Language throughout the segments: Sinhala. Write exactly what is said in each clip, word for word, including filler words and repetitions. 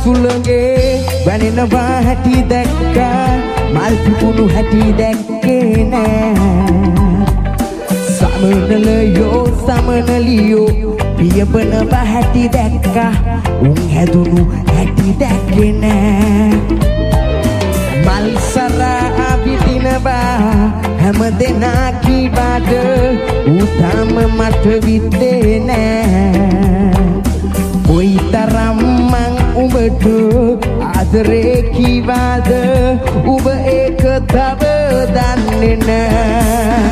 සුළඟේ වැනෙනවා හැටි දැක්කා මල් පිපුණු හැටි දැක්කේ නෑ සමනලයෝ සමනලියෝ පියපනවා හැටි දැක්කා උන් හැදුණු හැටි දැක්කේ නෑ මල් සරා විදිනවා හැම දෙනා කීවාද උතම මට විද්දේ නෑ කොයි තරම් මං උඹට ආදරේ කීවාද උඹ ඒක තව දන්නේ නෑ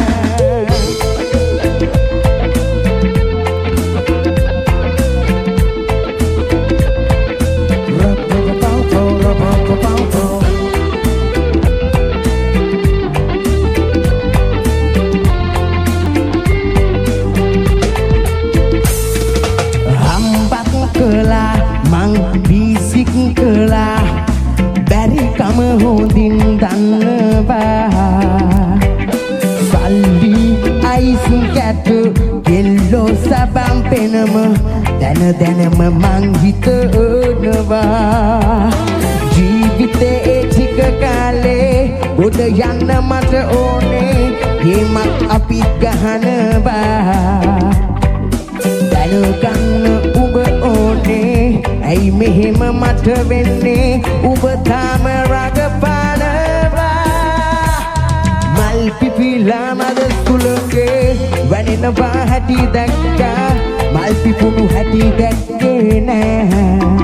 bisik kelah dari kamu hondin dannawah salli aisin katu kello sabam penama dana danama mang hitanawa ජීවිතේ ටික කාලේ උඩ යන්න මට ඕනේ ගේමක් අපි ගහනවා දැනගන්න උඹ ඕනේ ඇයි මෙහෙම මට වෙන්නේ උඹ තාම රඟපානවා මල් පිපිලා මද සුළඟේ වැනෙනවා හැටි දැක්කා මල් පිපුණු හැටි දැක්කේ නෑ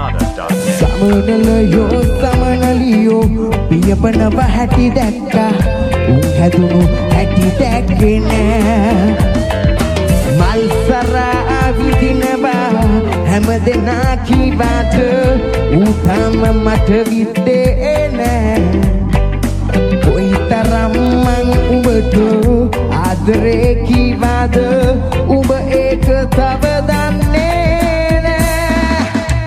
සමනලයෝ සමනලියෝ පියපනවා හැටි දැක්කා උන් හැදුණු හැටි දැක්කේ නෑ මල් සරා විදිනවා හැම දෙනා කීවාට උතම මට විද්දේ නෑ කොයි තරම් මං උඹට ආදරේ කීවාද උඹ ඒක තව දන්නේ නෑ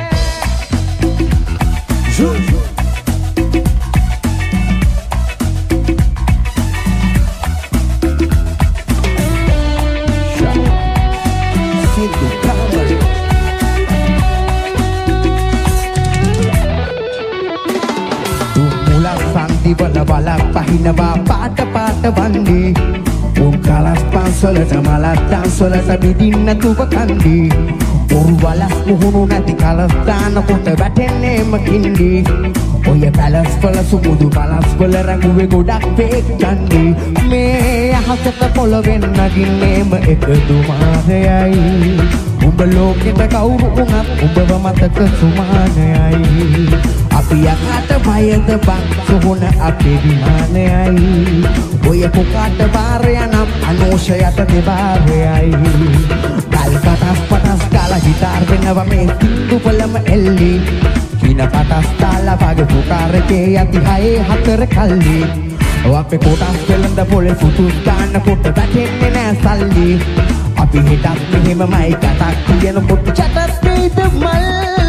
Bala bala pahinaba paata paata wandi un kalas pansolata malat dansolata bidinna tuba kandi un walas muhunu nati kalas dana kota batenne makindi oya balas pala sumudu balas pala ranguwe godak fake kandi me ahasata polawen naginne ekadumahayai umba loketa kawuru ungat umba mataka sumanayai අපි යකට බයද බං සොහොන අපේ විමානයයි ඔය පොකට බාරය නම් අනෝෂයට දෙබාරයයි ගල් කටස් පටස් කාලා ගිටාර් වෙනවා මේ සින්දුපලම එල්ලි කින පටස් දාලා වගේ පුකාරකේ යති හයේ හතර කල්ලි අපේ කොටස් වෙලඳ පොලේ සුතුස් ගන්න කොට වැටෙන්නේ නෑ සල්ලි අපි හිටත් මෙහෙමමයි කටක් කියනකොට චටස් වේද මල්